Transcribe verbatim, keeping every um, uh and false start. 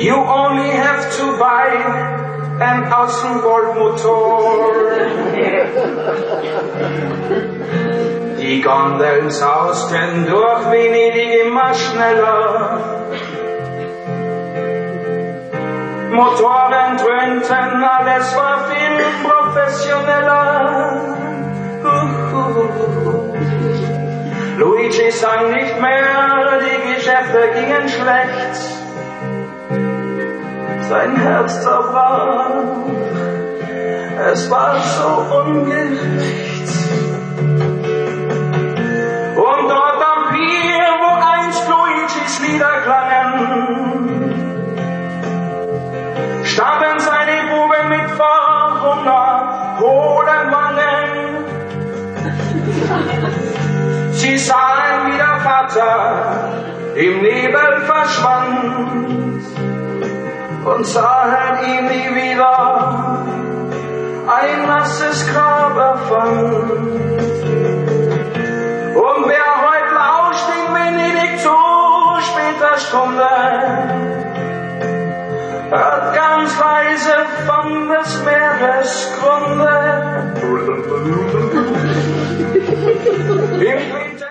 You only have to buy an Außenbordmotor. Die Gondeln sausten durch Venedig immer schneller. Motoren dröhnten, alles war viel professioneller. Uh, uh, uh. Luigi sang nicht mehr, die Geschäfte gingen schlecht. Sein Herz zerbrach, es war so ungerecht. Und dort am Pier, wo einst Luigis Lieder klangen, starben seine Buben mit vor Hunger hohlen Wangen. Sie sahen, wie der Vater im Nebel verschwand und sahen ihn nie wieder, ein nasses Grab erfand. Und wer heut lauscht in Venedig zu später Stunde, hört ganz leise von des Meeres Grunde. Im Winter